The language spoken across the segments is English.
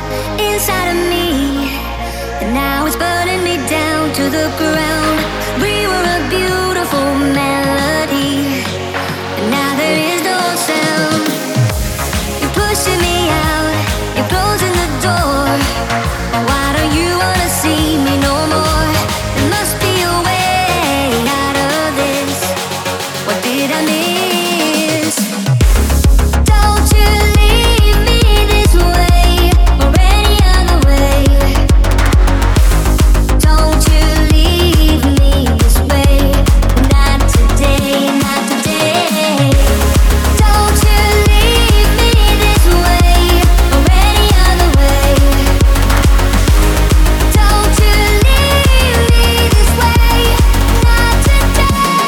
inside of me, and now it's burning me down to the ground. We were a beautiful melody, and now there is no sound. You're pushing me out, you're closing the door. Why don't you wanna see me no more? There must be a way out of this. What did I miss? Don't you leave me this way or any other way. Don't you leave me this way. Not today, not today. Don't you leave me this way or any other way. Don't you leave me this way. Not today.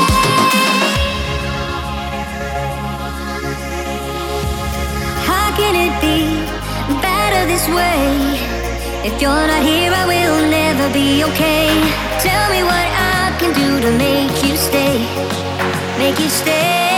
How can it be better this way? If you're not here, I will never be okay. Tell me what I can do to make you stay, make you stay.